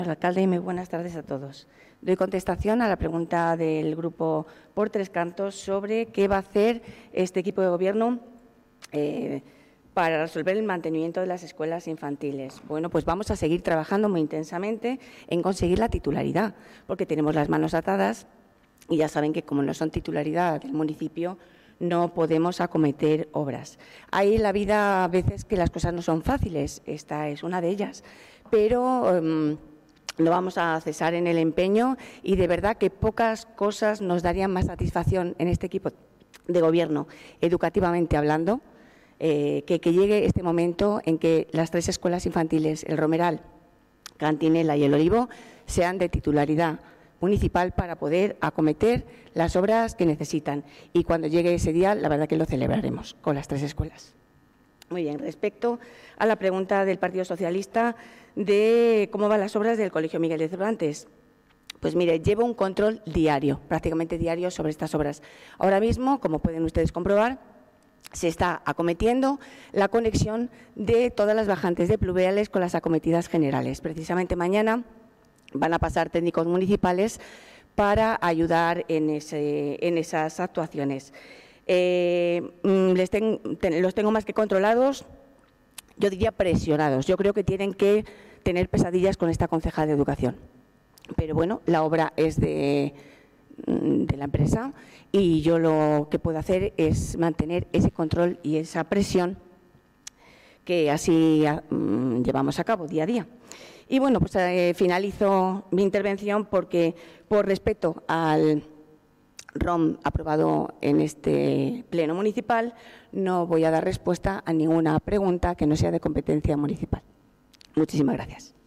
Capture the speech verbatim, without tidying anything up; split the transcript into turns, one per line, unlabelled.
Alcalde, muy buenas tardes a todos. Doy contestación a la pregunta del Grupo Por Tres Cantos sobre qué va a hacer este equipo de Gobierno eh, para resolver el mantenimiento de las escuelas infantiles. Bueno, pues vamos a seguir trabajando muy intensamente en conseguir la titularidad, porque tenemos las manos atadas y ya saben que, como no son titularidad del municipio, no podemos acometer obras. Hay en la vida a veces que las cosas no son fáciles, esta es una de ellas, pero um, no vamos a cesar en el empeño y de verdad que pocas cosas nos darían más satisfacción en este equipo de Gobierno, educativamente hablando, eh, que, que llegue este momento en que las tres escuelas infantiles, el Romeral, Cantinela y el Olivo, sean de titularidad municipal para poder acometer las obras que necesitan. Y cuando llegue ese día, la verdad que lo celebraremos con las tres escuelas. Muy bien, respecto a la pregunta del Partido Socialista de cómo van las obras del Colegio Miguel de Cervantes. Pues mire, llevo un control diario, prácticamente diario, sobre estas obras. Ahora mismo, como pueden ustedes comprobar, se está acometiendo la conexión de todas las bajantes de pluviales con las acometidas generales. Precisamente mañana van a pasar técnicos municipales para ayudar en, ese, en esas actuaciones. Eh, les ten, ten, los tengo más que controlados, yo diría presionados. Yo creo que tienen que tener pesadillas con esta concejal de Educación. Pero bueno, la obra es de, de la empresa y yo lo que puedo hacer es mantener ese control y esa presión que así um, llevamos a cabo día a día. Y bueno, pues eh, finalizo mi intervención porque, por respeto al R O M aprobado en este pleno municipal, no voy a dar respuesta a ninguna pregunta que no sea de competencia municipal. Muchísimas gracias.